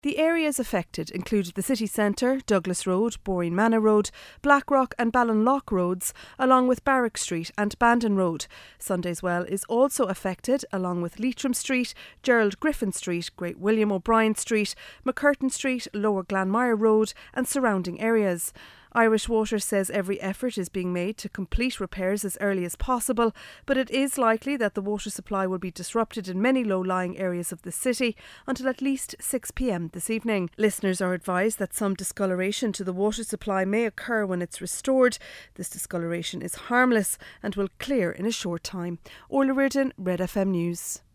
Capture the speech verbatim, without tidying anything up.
The areas affected include the city centre, Douglas Road, Boreen Manor Road, Blackrock and Ballinlough Roads, along with Barrack Street and Bandon Road. Sundayswell is also affected, along with Leitrim Street, Gerald Griffin Street, Great William O'Brien Street, McCurtain Street, Lower Glanmire Road and surrounding areas. Irish Water says every effort is being made to complete repairs as early as possible, but it is likely that the water supply will be disrupted in many low-lying areas of the city until at least six p m this evening. Listeners are advised that some discoloration to the water supply may occur when it's restored. This discoloration is harmless and will clear in a short time. Orla Reardon, Red F M News.